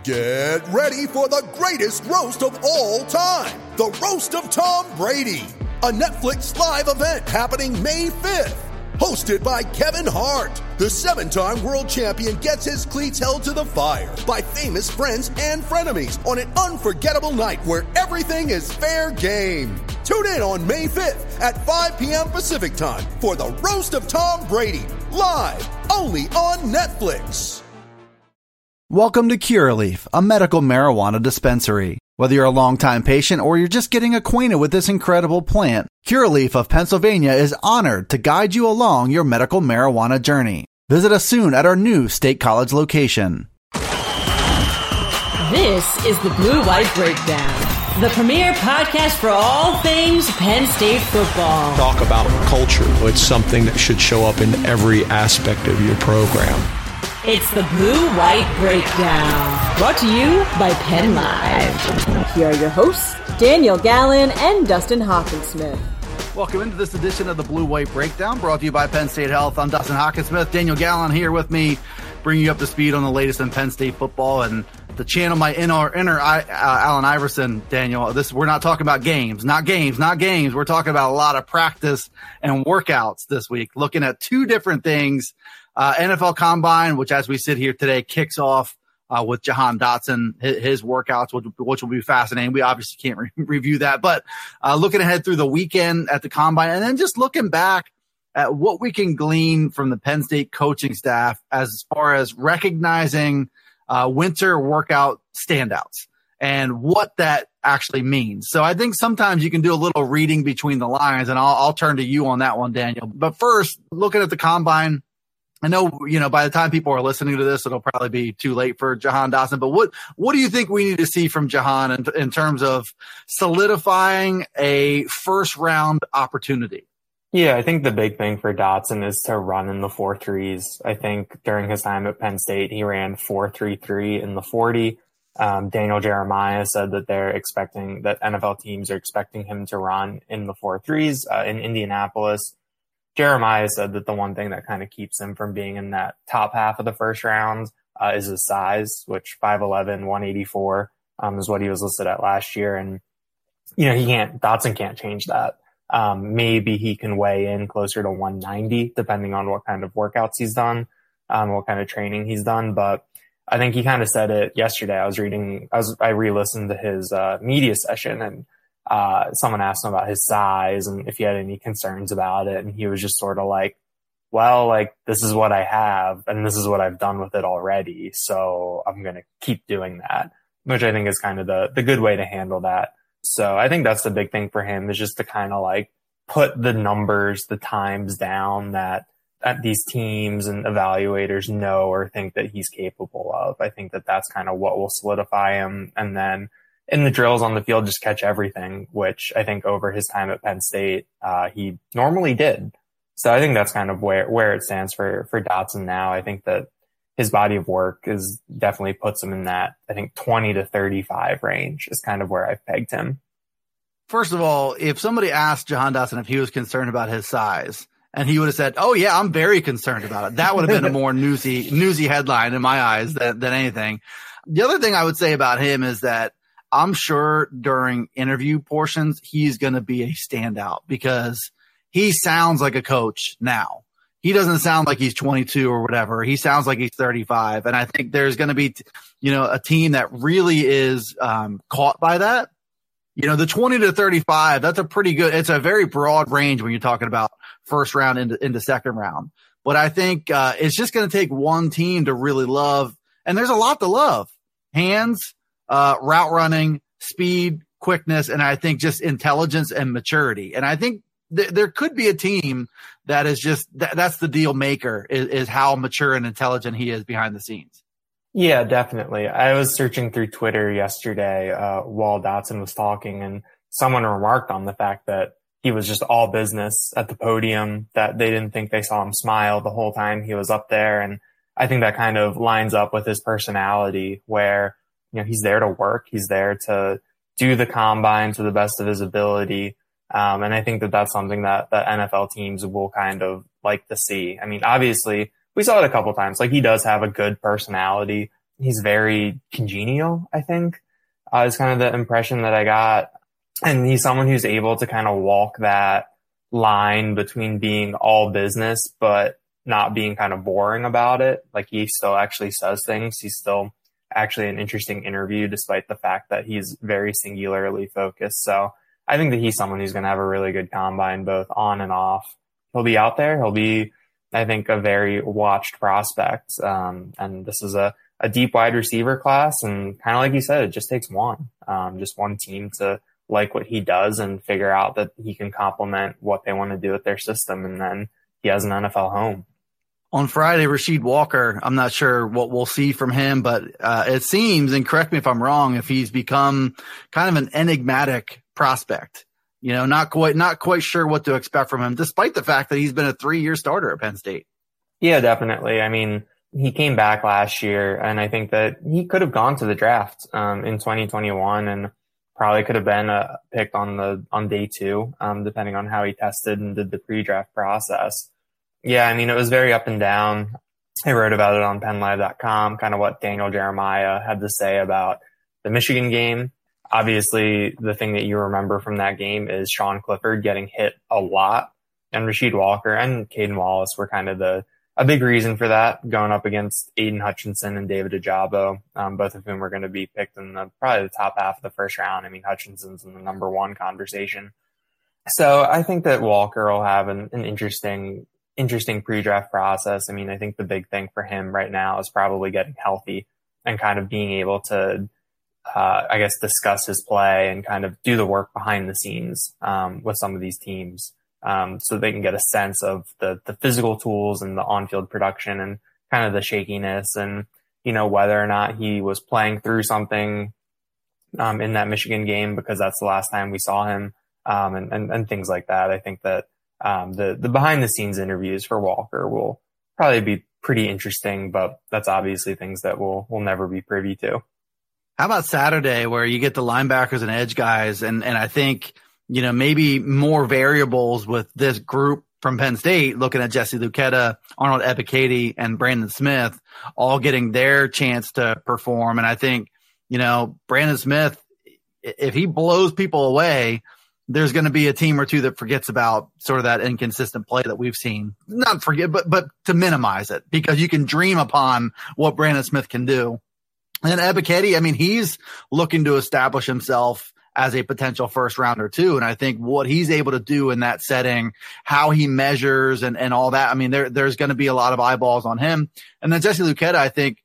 Get ready for the greatest roast of all time, the Roast of Tom Brady, a Netflix live event happening May 5th. Hosted by Kevin Hart, the 7-time world champion gets his cleats held to the fire by famous friends and frenemies on an unforgettable night where everything is fair game. Tune in on May 5th at 5 p.m. Pacific time for the Roast of Tom Brady, live only on Netflix. Welcome to Curaleaf, a medical marijuana dispensary. Whether you're a longtime patient or you're just getting acquainted with this incredible plant, Curaleaf of Pennsylvania is honored to guide you along your medical marijuana journey. Visit us soon at our new State College location. This is the Blue White Breakdown, the premier podcast for all things Penn State football. Talk about culture. It's something that should show up in every aspect of your program. It's the Blue White Breakdown, brought to you by Penn Live. Here are your hosts, Daniel Gallen and Dustin Hockensmith. Welcome into this edition of the Blue White Breakdown, brought to you by Penn State Health. I'm Dustin Hockensmith. Daniel Gallen here with me, bringing you up to speed on the latest in Penn State football. And to channel my inner Allen Iverson, Daniel, we're not talking about games. We're talking about a lot of practice and workouts this week, looking at two different things. NFL Combine, which as we sit here today kicks off with Jahan Dotson, his workouts, which will be fascinating. We obviously can't review that, but looking ahead through the weekend at the Combine, and then just looking back at what we can glean from the Penn State coaching staff as far as recognizing winter workout standouts and what that actually means. So I think sometimes you can do a little reading between the lines, and I'll turn to you on that one, Daniel. But first, looking at the Combine, I know, by the time people are listening to this, it'll probably be too late for Jahan Dotson. But what do you think we need to see from Jahan in terms of solidifying a first-round opportunity? Yeah, I think the big thing for Dotson is to run in the 4.3s. I think during his time at Penn State, he ran 4.33 in the 40. Daniel Jeremiah said that that NFL teams are expecting him to run in the 4.3s in Indianapolis. Jeremiah said that the one thing that kind of keeps him from being in that top half of the first round is his size, which 5'11", 184 is what he was listed at last year. And, Dotson can't change that. Maybe he can weigh in closer to 190, depending on what kind of workouts he's done, what kind of training he's done. But I think he kind of said it yesterday. I re-listened to his media session, and someone asked him about his size and if he had any concerns about it. And he was just sort of like, well, this is what I have and this is what I've done with it already. So I'm going to keep doing that, which I think is kind of the good way to handle that. So I think that's the big thing for him, is just to kind of put the numbers, the times down that these teams and evaluators know or think that he's capable of. I think that that's kind of what will solidify him. And then in the drills on the field, just catch everything, which I think over his time at Penn State, he normally did. So I think that's kind of where it stands for Dotson now. I think that his body of work is definitely puts him in that, I think 20 to 35 range is kind of where I've pegged him. First of all, if somebody asked Jahan Dotson if he was concerned about his size, and he would have said, "Oh yeah, I'm very concerned about it," that would have been a more newsy headline in my eyes than anything. The other thing I would say about him is that I'm sure during interview portions, he's going to be a standout because he sounds like a coach now. He doesn't sound like he's 22 or whatever. He sounds like he's 35. And I think there's going to be, a team that really is caught by that. The 20 to 35, that's it's a very broad range when you're talking about first round into second round. But I think it's just going to take one team to really love. And there's a lot to love. Hands, route running, speed, quickness, and I think just intelligence and maturity. And I think there could be a team that is just that's the deal maker is how mature and intelligent he is behind the scenes. Yeah, definitely. I was searching through Twitter yesterday while Dotson was talking, and someone remarked on the fact that he was just all business at the podium, that they didn't think they saw him smile the whole time he was up there. And I think that kind of lines up with his personality where, he's there to work. He's there to do the combine to the best of his ability. And I think that that's something that the NFL teams will kind of like to see. I mean, obviously we saw it a couple times. He does have a good personality. he's very congenial, I think, is kind of the impression that I got. And he's someone who's able to kind of walk that line between being all business, but not being kind of boring about it. Like, he still actually says things. He's still actually an interesting interview, despite the fact that he's very singularly focused. So I think that he's someone who's going to have a really good combine, both on and off. He'll be out there. He'll be, I think, a very watched prospect. And this is a deep wide receiver class. And kind of like you said, it just takes just one team to like what he does and figure out that he can complement what they want to do with their system. And then he has an NFL home. On Friday, Rasheed Walker, I'm not sure what we'll see from him, but it seems, and correct me if I'm wrong, if he's become kind of an enigmatic prospect, not quite sure what to expect from him, despite the fact that he's been a 3-year starter at Penn State. Yeah, definitely. I mean, he came back last year, and I think that he could have gone to the draft in 2021 and probably could have been picked on day 2, depending on how he tested and did the pre-draft process. Yeah, I mean, it was very up and down. I wrote about it on PennLive.com, kind of what Daniel Jeremiah had to say about the Michigan game. Obviously, the thing that you remember from that game is Sean Clifford getting hit a lot, and Rasheed Walker and Caden Wallace were kind of a big reason for that, going up against Aiden Hutchinson and David Ajabo, both of whom were going to be picked in probably the top half of the first round. I mean, Hutchinson's in the number 1 conversation. So I think that Walker will have an interesting pre-draft process. I mean, I think the big thing for him right now is probably getting healthy and kind of being able to, discuss his play and kind of do the work behind the scenes with some of these teams, so they can get a sense of the physical tools and the on-field production and kind of the shakiness and, whether or not he was playing through something in that Michigan game, because that's the last time we saw him, and things like that. I think that the behind the scenes interviews for Walker will probably be pretty interesting, but that's obviously things that we'll never be privy to. How about Saturday, where you get the linebackers and edge guys, and I think, maybe more variables with this group from Penn State, looking at Jesse Luketa, Arnold Ebiketie, and Brandon Smith, all getting their chance to perform. And I think, Brandon Smith, if he blows people away, there's going to be a team or two that forgets about sort of that inconsistent play that we've seen. Not forget, but to minimize it, because you can dream upon what Brandon Smith can do. And Ebiketie, I mean, he's looking to establish himself as a potential first rounder too. And I think what he's able to do in that setting, how he measures and all that, I mean, there's going to be a lot of eyeballs on him. And then Jesse Luketa, I think,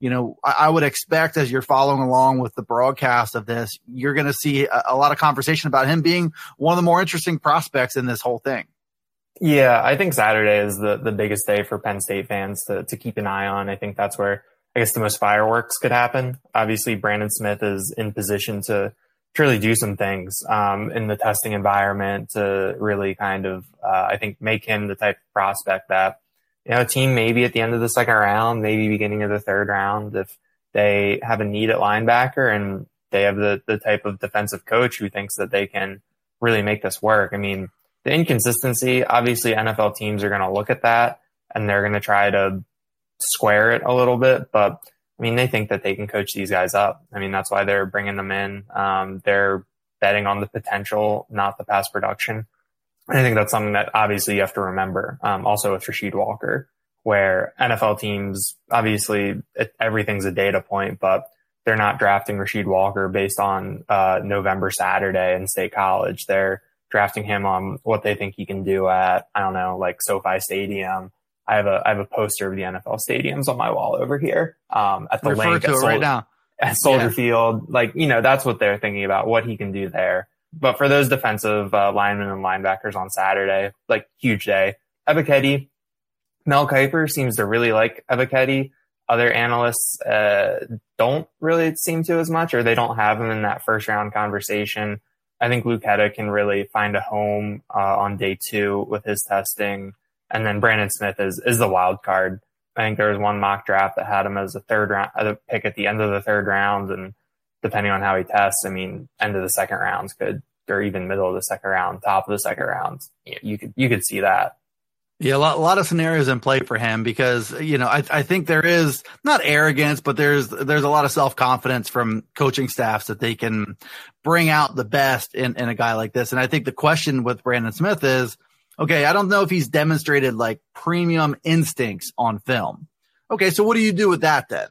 I would expect, as you're following along with the broadcast of this, you're going to see a lot of conversation about him being one of the more interesting prospects in this whole thing. Yeah, I think Saturday is the biggest day for Penn State fans to keep an eye on. I think that's where, I guess, the most fireworks could happen. Obviously, Brandon Smith is in position to really do some things in the testing environment to really kind of, I think, make him the type of prospect that, a team maybe at the end of the second round, maybe beginning of the third round, if they have a need at linebacker and they have the type of defensive coach who thinks that they can really make this work. I mean, the inconsistency, obviously NFL teams are going to look at that and they're going to try to square it a little bit, but I mean, they think that they can coach these guys up. I mean, that's why they're bringing them in. They're betting on the potential, not the past production. I think that's something that obviously you have to remember. Also with Rasheed Walker, where NFL teams, obviously everything's a data point, but they're not drafting Rasheed Walker based on November Saturday in State College. They're drafting him on what they think he can do at, I don't know, like SoFi Stadium. I have a poster of the NFL stadiums on my wall over here. At the Refer link to it right now. At Soldier Field. Like, that's what they're thinking about, what he can do there. But for those defensive linemen and linebackers on Saturday, like, huge day. Ebiketie, Mel Kiper seems to really like Ebiketie. Other analysts don't really seem to as much, or they don't have him in that first round conversation. I think Luketa can really find a home on day 2 with his testing. And then Brandon Smith is the wild card. I think there was one mock draft that had him as a third round pick at the end of the third round. And depending on how he tests, I mean, end of the second rounds or even middle of the second round, top of the second round, you could see that. Yeah, a lot of scenarios in play for him because, I think there is not arrogance, but there's a lot of self-confidence from coaching staffs that they can bring out the best in a guy like this. And I think the question with Brandon Smith is, okay, I don't know if he's demonstrated like premium instincts on film. Okay, so what do you do with that then?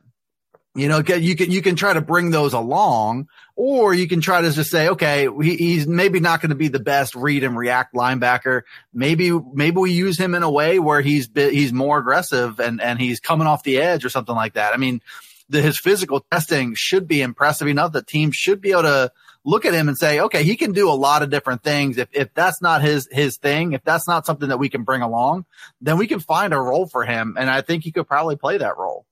You can try to bring those along, or you can try to just say, okay, he's maybe not going to be the best read and react linebacker. Maybe we use him in a way where he's more aggressive and he's coming off the edge or something like that. I mean, his physical testing should be impressive enough that teams should be able to look at him and say, okay, he can do a lot of different things. If that's not his thing, if that's not something that we can bring along, then we can find a role for him. And I think he could probably play that role.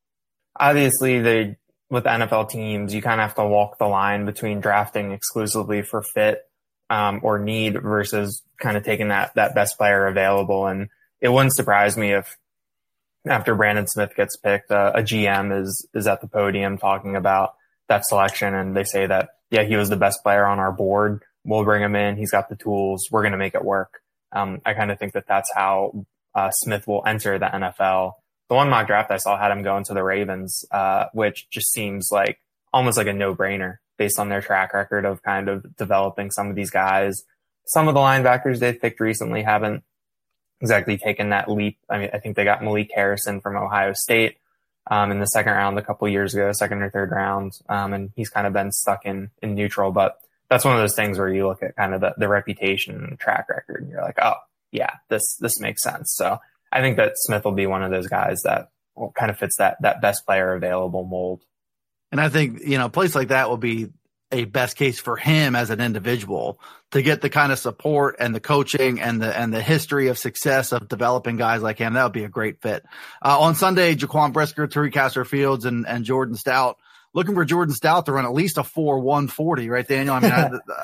Obviously, with NFL teams, you kind of have to walk the line between drafting exclusively for fit or need versus kind of taking that best player available. And it wouldn't surprise me if after Brandon Smith gets picked, a GM is at the podium talking about that selection, and they say that, yeah, he was the best player on our board. We'll bring him in. He's got the tools. We're going to make it work. I kind of think that that's how Smith will enter the NFL. The one mock draft I saw had him going to the Ravens, which just seems like almost like a no-brainer based on their track record of kind of developing some of these guys. Some of the linebackers they've picked recently haven't exactly taken that leap. I mean, I think they got Malik Harrison from Ohio State in the second round a couple years ago, second or third round, and he's kind of been stuck in neutral. But that's one of those things where you look at kind of the reputation and the track record, and you're like, oh, yeah, this makes sense. So I think that Smith will be one of those guys that kind of fits that best player available mold. And I think, a place like that will be a best case for him as an individual to get the kind of support and the coaching and the history of success of developing guys like him. That would be a great fit. On Sunday, Jaquan Brisker, Tariq Castro-Fields, and Jordan Stout. Looking for Jordan Stout to run at least a 4.140, right, Daniel? I mean,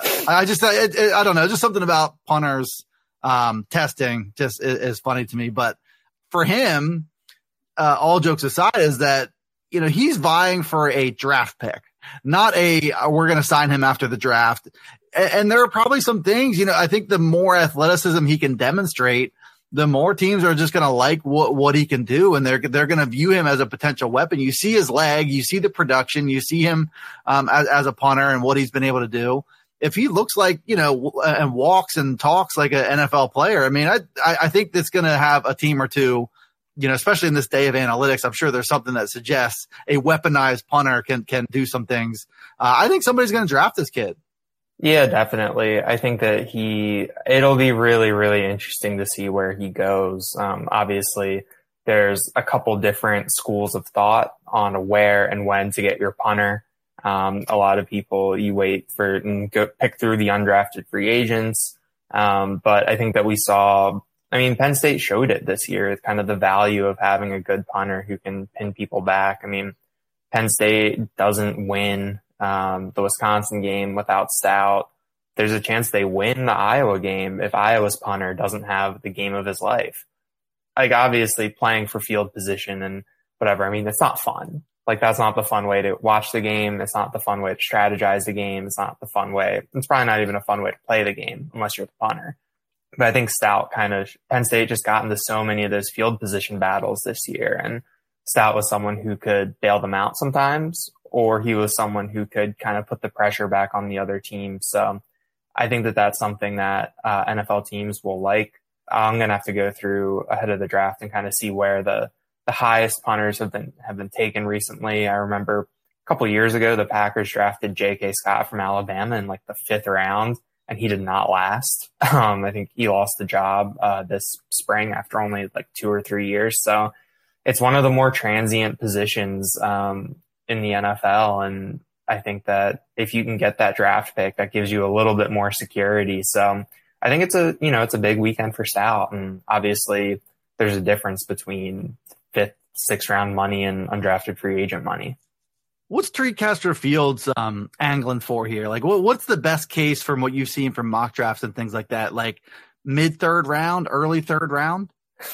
I don't know, just something about punters testing just is funny to me. But for him, all jokes aside, is that, he's vying for a draft pick, not we're going to sign him after the draft. And there are probably some things, I think the more athleticism he can demonstrate, the more teams are just going to like what he can do. And they're going to view him as a potential weapon. You see his leg, you see the production, you see him as a punter and what he's been able to do. If he looks like, and walks and talks like an NFL player, I mean, I think that's going to have a team or two, especially in this day of analytics. I'm sure there's something that suggests a weaponized punter can do some things. I think somebody's going to draft this kid. Yeah, definitely. I think that it'll be really, really interesting to see where he goes. Obviously there's a couple different schools of thought on where and when to get your punter. A lot of people, you wait for and go pick through the undrafted free agents. But I think that Penn State showed it this year, kind of the value of having a good punter who can pin people back. I mean, Penn State doesn't win the Wisconsin game without Stout. There's a chance they win the Iowa game if Iowa's punter doesn't have the game of his life. Like, obviously playing for field position and whatever, I mean, it's not fun. Like, that's not the fun way to watch the game. It's not the fun way to strategize the game. It's not the fun way. It's probably not even a fun way to play the game unless you're the punter. But I think Stout Penn State just got into so many of those field position battles this year. And Stout was someone who could bail them out sometimes, or he was someone who could kind of put the pressure back on the other team. So I think that that's something that NFL teams will like. I'm going to have to go through ahead of the draft and kind of see where the highest punters have been taken recently. I remember a couple of years ago, the Packers drafted J.K. Scott from Alabama in like the 5th round, and he did not last. I think he lost the job this spring after only like 2 or 3 years. So it's one of the more transient positions in the NFL. And I think that if you can get that draft pick, that gives you a little bit more security. So I think it's a big weekend for Stout. And obviously there's a difference between 5th, 6th round money and undrafted free agent money. What's Tariq Castro-Fields angling for here? Like, what's the best case from what you've seen from mock drafts and things like that? Like mid-3rd round, early 3rd round?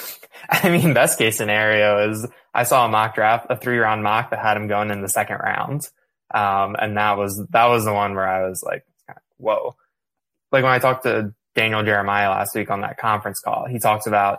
I mean, best case scenario is I saw a mock draft, a 3-round mock that had him going in the 2nd round. And that was the one where I was like, whoa. Like when I talked to Daniel Jeremiah last week on that conference call, he talks about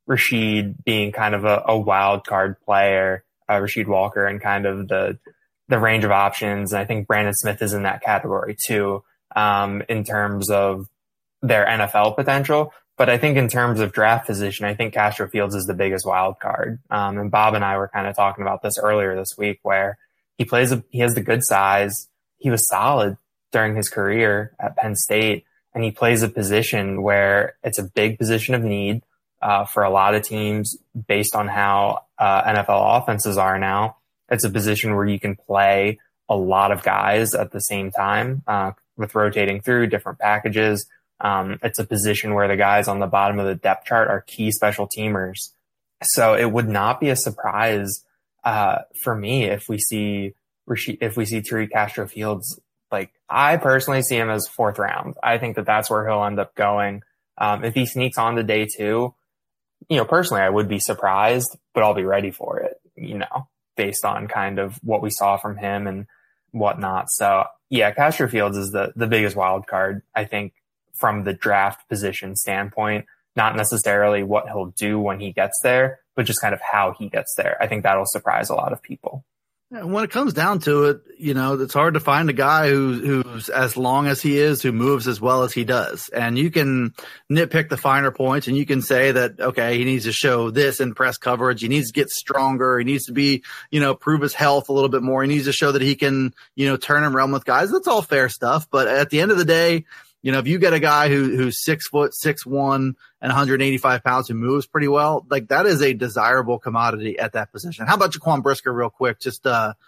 Rasheed being kind of a wild card player, Rasheed Walker, and kind of the range of options. And I think Brandon Smith is in that category too, in terms of their NFL potential. But I think in terms of draft position, I think Castro Fields is the biggest wild card. And Bob and I were kind of talking about this earlier this week, where he has the good size. He was solid during his career at Penn State, and he plays a position where it's a big position of need for a lot of teams based on how NFL offenses are now. It's a position where you can play a lot of guys at the same time with rotating through different packages. It's a position where the guys on the bottom of the depth chart are key special teamers. So it would not be a surprise for me if we see Tariq Castro Fields. Like, I personally see him as 4th round. I think that that's where he'll end up going. If he sneaks on to day 2, personally, I would be surprised, but I'll be ready for it, based on kind of what we saw from him and whatnot. So yeah, Castro Fields is the biggest wild card, I think, from the draft position standpoint, not necessarily what he'll do when he gets there, but just kind of how he gets there. I think that'll surprise a lot of people. When it comes down to it, it's hard to find a guy who's as long as he is, who moves as well as he does. And you can nitpick the finer points, and you can say that, okay, he needs to show this in press coverage. He needs to get stronger. He needs to be, prove his health a little bit more. He needs to show that he can, turn and run with guys. That's all fair stuff. But at the end of the day, if you get a guy who's 6 foot, 6'1", and 185 pounds who moves pretty well, like, that is a desirable commodity at that position. How about Jaquan Brisker real quick? Just,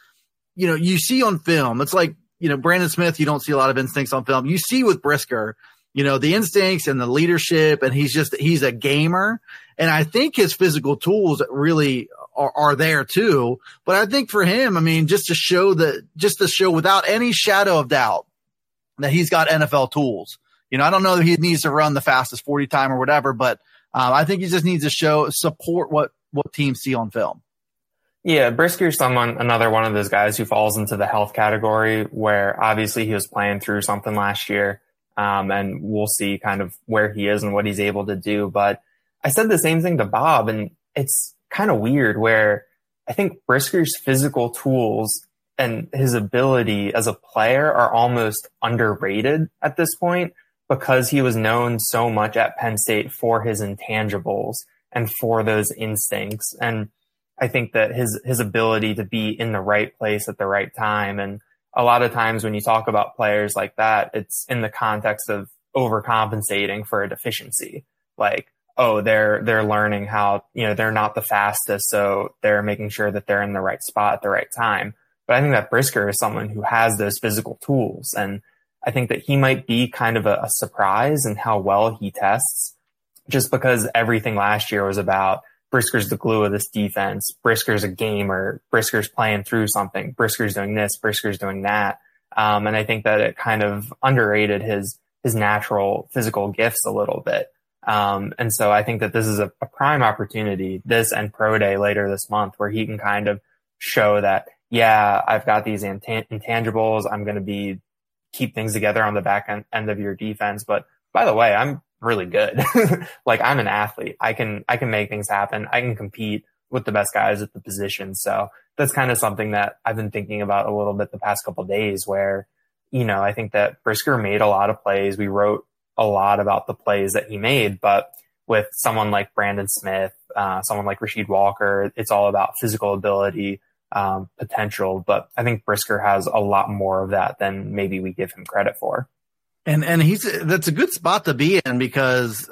you see on film, it's like, Brandon Smith, you don't see a lot of instincts on film. You see with Brisker, the instincts and the leadership, and he's a gamer. And I think his physical tools really are there too. But I think for him, just to show without any shadow of doubt that he's got NFL tools. I don't know that he needs to run the fastest 40 time or whatever, but I think he just needs to support what teams see on film. Yeah, Brisker's another one of those guys who falls into the health category, where obviously he was playing through something last year, and we'll see kind of where he is and what he's able to do. But I said the same thing to Bob, and it's kind of weird where I think Brisker's physical tools and his ability as a player are almost underrated at this point, because he was known so much at Penn State for his intangibles and for those instincts. And I think that his ability to be in the right place at the right time. And a lot of times when you talk about players like that, it's in the context of overcompensating for a deficiency. Like, oh, they're learning how, they're not the fastest, so they're making sure that they're in the right spot at the right time. But I think that Brisker is someone who has those physical tools. And I think that he might be kind of a surprise in how well he tests, just because everything last year was about Brisker's the glue of this defense. Brisker's a gamer. Brisker's playing through something. Brisker's doing this. Brisker's doing that. And I think that it kind of underrated his natural physical gifts a little bit. And so I think that this is a prime opportunity, this and Pro Day later this month, where he can kind of show that, yeah, I've got these intangibles. I'm going to keep things together on the back end of your defense. But by the way, I'm really good. Like, I'm an athlete. I can make things happen. I can compete with the best guys at the position. So that's kind of something that I've been thinking about a little bit the past couple of days, where, I think that Brisker made a lot of plays. We wrote a lot about the plays that he made, but with someone like Brandon Smith, someone like Rasheed Walker, it's all about physical ability, potential. But I think Brisker has a lot more of that than maybe we give him credit for. And that's a good spot to be in, because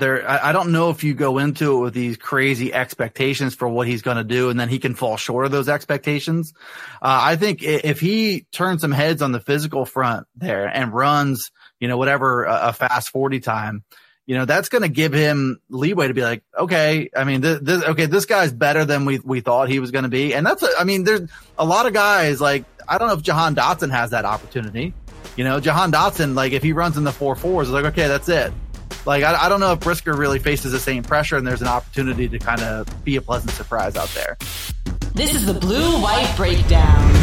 I don't know if you go into it with these crazy expectations for what he's going to do, and then he can fall short of those expectations. I think if he turns some heads on the physical front there and runs, whatever, a fast 40 time, that's going to give him leeway to be like, okay, this guy's better than we thought he was going to be. And there's a lot of guys, like, I don't know if Jahan Dotson has that opportunity. Jahan Dotson, like, if he runs in the 4.4s, it's like, okay, that's it. Like, I don't know if Brisker really faces the same pressure, and there's an opportunity to kind of be a pleasant surprise out there. This is the Blue-White Breakdown.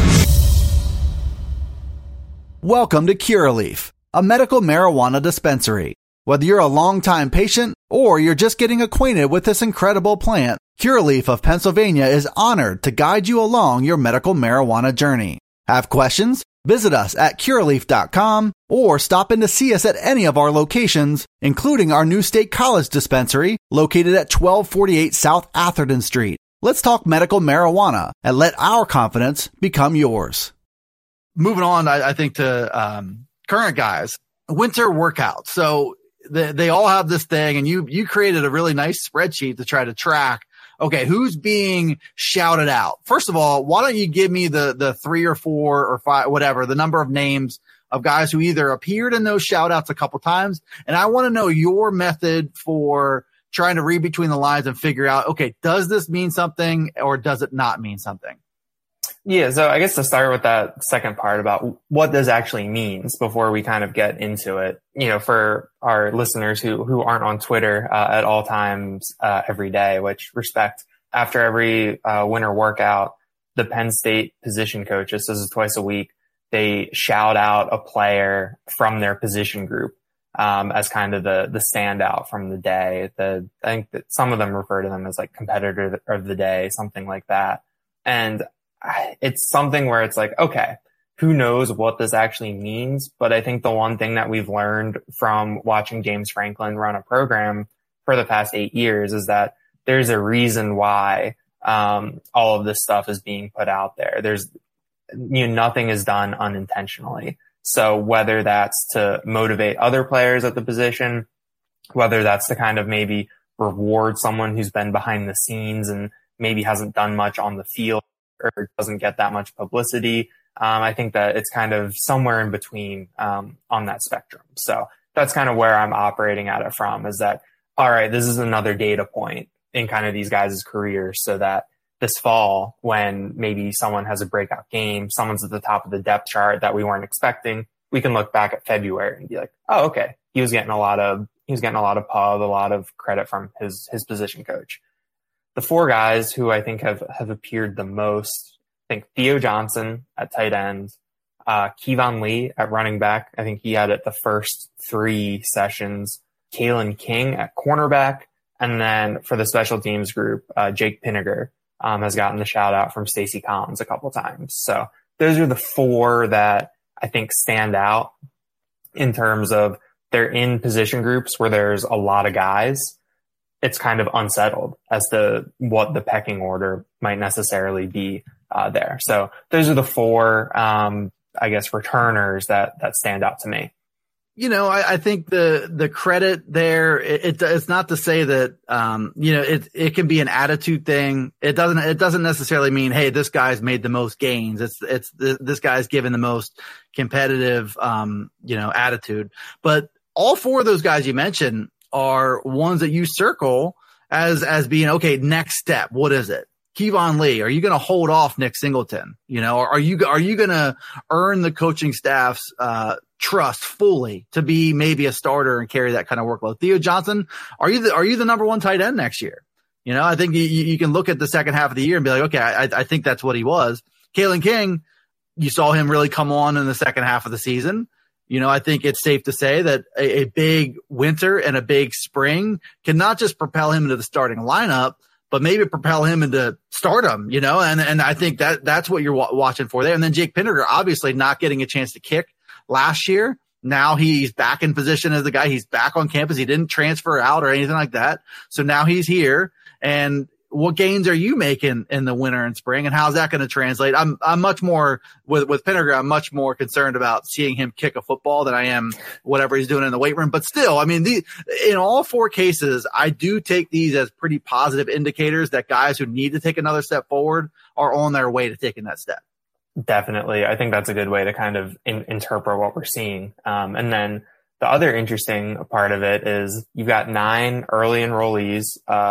Welcome to Curaleaf, a medical marijuana dispensary. Whether you're a longtime patient or you're just getting acquainted with this incredible plant, Curaleaf of Pennsylvania is honored to guide you along your medical marijuana journey. Have questions? Visit us at Curaleaf.com or stop in to see us at any of our locations, including our new State College dispensary located at 1248 South Atherton Street. Let's talk medical marijuana and let our confidence become yours. Moving on, I think to current guys, winter workouts. So they all have this thing, and you created a really nice spreadsheet to try to track, okay, who's being shouted out? First of all, why don't you give me the 3 or 4 or 5, whatever, the number of names of guys who either appeared in those shout outs a couple times. And I want to know your method for trying to read between the lines and figure out, okay, does this mean something or does it not mean something? Yeah, so I guess to start with that second part about what this actually means before we kind of get into it, for our listeners who aren't on Twitter at all times every day, which respect, after every winter workout, the Penn State position coaches, this is twice a week, they shout out a player from their position group as kind of the standout from the day. I think that some of them refer to them as like competitor of the day, something like that. And it's something where it's like, okay, who knows what this actually means? But I think the one thing that we've learned from watching James Franklin run a program for the past 8 years is that there's a reason why all of this stuff is being put out there. Nothing is done unintentionally. So whether that's to motivate other players at the position, whether that's to kind of maybe reward someone who's been behind the scenes and maybe hasn't done much on the field or doesn't get that much publicity. I think that it's kind of somewhere in between on that spectrum. So that's kind of where I'm operating at it from, is that, all right, this is another data point in kind of these guys' careers, so that this fall, when maybe someone has a breakout game, someone's at the top of the depth chart that we weren't expecting, we can look back at February and be like, oh, okay, he was getting a lot of pub, a lot of credit from his position coach. The 4 guys who I think have appeared the most, I think Theo Johnson at tight end, Kevon Lee at running back. I think he had it the first 3 sessions. Kalen King at cornerback. And then for the special teams group, Jake Pinniger has gotten the shout out from Stacey Collins a couple times. So those are the 4 that I think stand out in terms of they're in position groups where there's a lot of guys. It's kind of unsettled as to what the pecking order might necessarily be there. So those are the 4, I guess, returners that stand out to me. I think the credit there, it's not to say that, it can be an attitude thing. It doesn't necessarily mean, hey, this guy's made the most gains. It's this guy's given the most competitive, attitude. But all 4 of those guys you mentioned are ones that you circle as being, okay, next step. What is it? Kevon Lee, are you going to hold off Nick Singleton? Are you going to earn the coaching staff's trust fully to be maybe a starter and carry that kind of workload? Theo Johnson, are you the number 1 tight end next year? I think you can look at the second half of the year and be like, okay, I think that's what he was. Kalen King, you saw him really come on in the second half of the season. I think it's safe to say that a big winter and a big spring can not just propel him into the starting lineup, but maybe propel him into stardom, and I think that's what you're watching for there. And then Jake Pinniger, obviously not getting a chance to kick last year. Now he's back in position as the guy. He's back on campus. He didn't transfer out or anything like that. So now he's here. And what gains are you making in the winter and spring, and how's that going to translate? I'm much more with Pinniger. I'm much more concerned about seeing him kick a football than I am whatever he's doing in the weight room. But still, I mean, in all 4 cases, I do take these as pretty positive indicators that guys who need to take another step forward are on their way to taking that step. Definitely. I think that's a good way to kind of interpret what we're seeing. And then the other interesting part of it is you've got 9 early enrollees,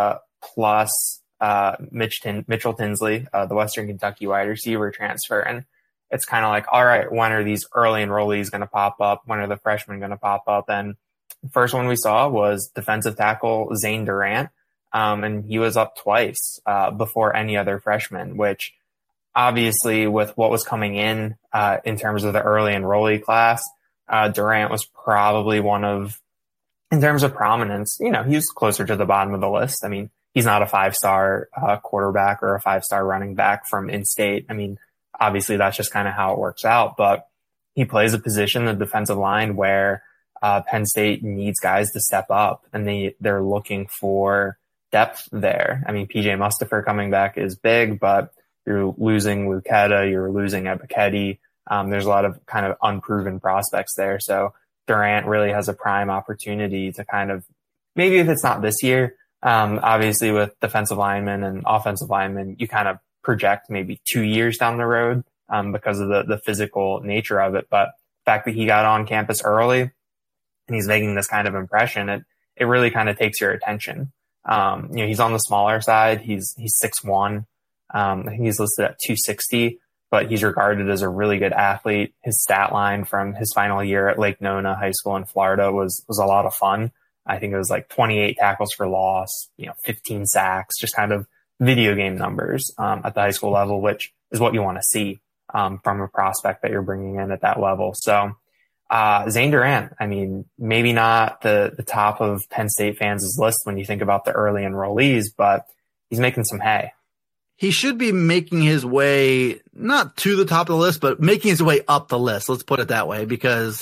plus Mitchell Tinsley, the Western Kentucky wide receiver transfer. And it's kind of like, all right, when are these early enrollees going to pop up? When are the freshmen going to pop up? And the first one we saw was defensive tackle Zane Durant. And he was up twice before any other freshman, which obviously with what was coming in terms of the early enrollee class, Durant was probably one of in terms of prominence, he's closer to the bottom of the list. I mean, he's not a 5-star quarterback or a 5-star running back from in-state. I mean, obviously that's just kind of how it works out, but he plays a position, the defensive line, where Penn State needs guys to step up, and they're looking for depth there. I mean, PJ Mustipher coming back is big, but you're losing Luketa, you're losing Ebiketie. There's a lot of kind of unproven prospects there. So Durant really has a prime opportunity to kind of, maybe if it's not this year, obviously with defensive linemen and offensive linemen, you kind of project maybe 2 years down the road because of the physical nature of it. But the fact that he got on campus early and he's making this kind of impression, it really kind of takes your attention. He's on the smaller side. He's 6'1". I think he's listed at 260, but he's regarded as a really good athlete. His stat line from his final year at Lake Nona High School in Florida was a lot of fun. I think it was like 28 tackles for loss, 15 sacks, just kind of video game numbers at the high school level, which is what you want to see from a prospect that you're bringing in at that level. So Zane Durant, I mean, maybe not the top of Penn State fans' list when you think about the early enrollees, but he's making some hay. He should be making his way not to the top of the list, but making his way up the list. Let's put it that way, because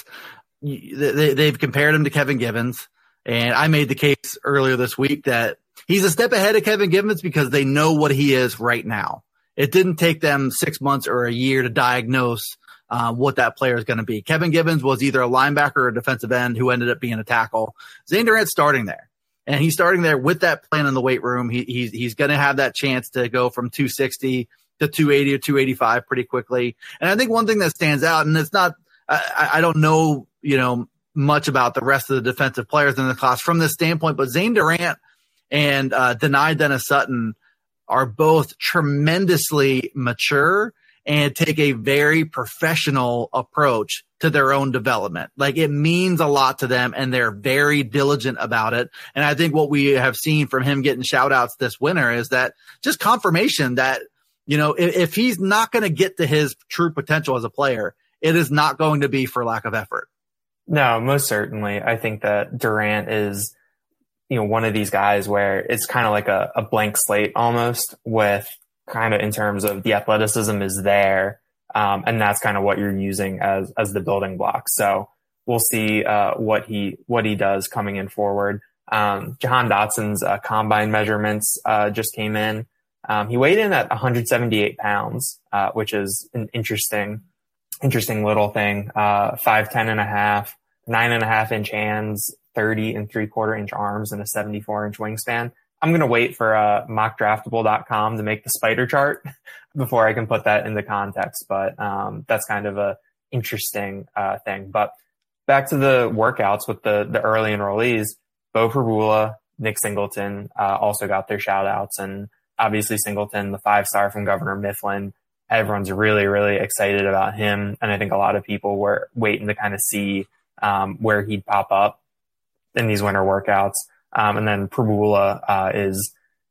they've compared him to Kevin Givens. And I made the case earlier this week that he's a step ahead of Kevin Givens because they know what he is right now. It didn't take them 6 months or a year to diagnose what that player is going to be. Kevin Givens was either a linebacker or a defensive end who ended up being a tackle. Zane Durant's starting there. And he's starting there with that plan in the weight room. He's going to have that chance to go from 260 to 280 or 285 pretty quickly. And I think one thing that stands out, and it's not, I don't know, much about the rest of the defensive players in the class from this standpoint, but Zane Durant and Dani Dennis Sutton are both tremendously mature and take a very professional approach to their own development. Like, it means a lot to them, and they're very diligent about it. And I think what we have seen from him getting shout outs this winter is that just confirmation that, if he's not going to get to his true potential as a player, it is not going to be for lack of effort. No, most certainly. I think that Durant is, one of these guys where it's kind of like a blank slate almost, with kind of in terms of the athleticism is there. And that's kind of what you're using as the building block. So we'll see, what he does coming in forward. Jahan Dotson's combine measurements, just came in. He weighed in at 178 pounds, which is an interesting little thing. 5'10" and a half, 9.5 inch hands, 30 3/4 inch arms, and a 74 inch wingspan. I'm going to wait for mockdraftable.com to make the spider chart before I can put that into context. But that's kind of a interesting thing. But back to the workouts with the early enrollees, Beau Pribula, Nick Singleton also got their shout outs. And obviously Singleton, the 5-star from Governor Mifflin, everyone's really, really excited about him. And I think a lot of people were waiting to kind of see where he'd pop up in these winter workouts. And then Pribula is,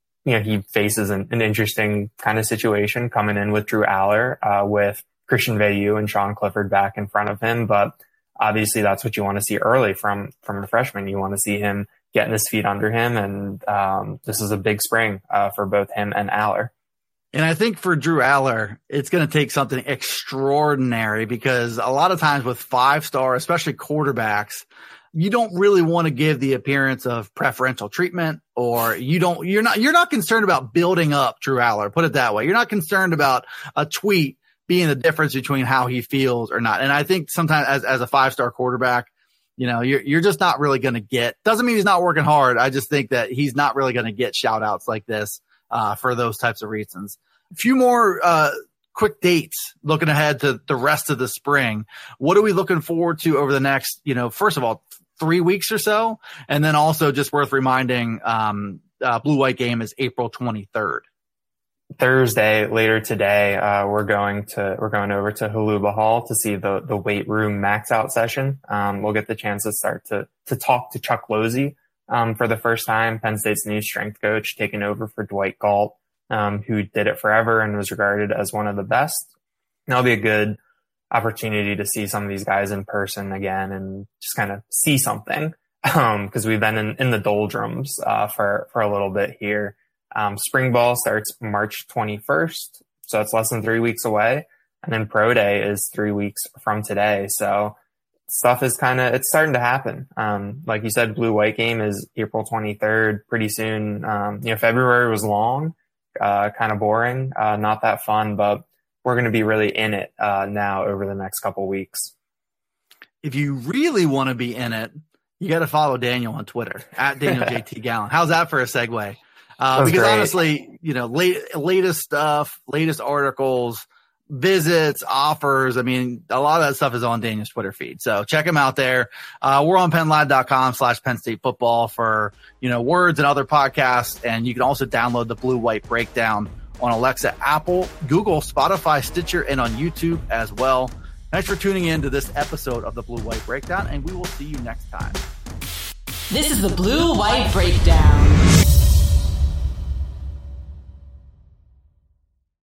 he faces an interesting kind of situation coming in with Drew Aller, with Christian Veilleux and Sean Clifford back in front of him. But obviously that's what you want to see early from a freshman. You want to see him getting his feet under him. And this is a big spring for both him and Aller. And I think for Drew Aller, it's going to take something extraordinary, because a lot of times with 5-star, especially quarterbacks, you don't really want to give the appearance of preferential treatment, or you're not concerned about building up Drew Aller. Put it that way. You're not concerned about a tweet being the difference between how he feels or not. And I think sometimes as a 5-star quarterback, you're just not really going to get, doesn't mean he's not working hard. I just think that he's not really going to get shout outs like this, for those types of reasons. A few more, quick dates looking ahead to the rest of the spring. What are we looking forward to over the next, first of all, 3 weeks or so? And then also just worth reminding, Blue White game is April 23rd. Thursday, later today, we're going over to Holuba Hall to see the weight room max out session. We'll get the chance to start to talk to Chuck Losey, for the first time, Penn State's new strength coach, taking over for Dwight Galt, who did it forever and was regarded as one of the best. That'll be a good opportunity to see some of these guys in person again and just kind of see something. because we've been in the doldrums for a little bit here. Spring ball starts March 21st, so it's less than 3 weeks away. And then pro day is 3 weeks from today. So stuff is it's starting to happen. Like you said, blue white game is April 23rd, pretty soon. February was long, kind of boring, not that fun, but we're going to be really in it now over the next couple weeks. If you really want to be in it, you got to follow Daniel on Twitter at Daniel JT Gallon. How's that for a segue? Because great. Honestly, latest stuff, latest articles, visits, offers. I mean, a lot of that stuff is on Daniel's Twitter feed. So check him out there. We're on PennLive.com/Penn State football for, words and other podcasts. And you can also download the Blue White Breakdown on Alexa, Apple, Google, Spotify, Stitcher, and on YouTube as well. Thanks for tuning in to this episode of the Blue White Breakdown, and we will see you next time. This is the Blue White Breakdown.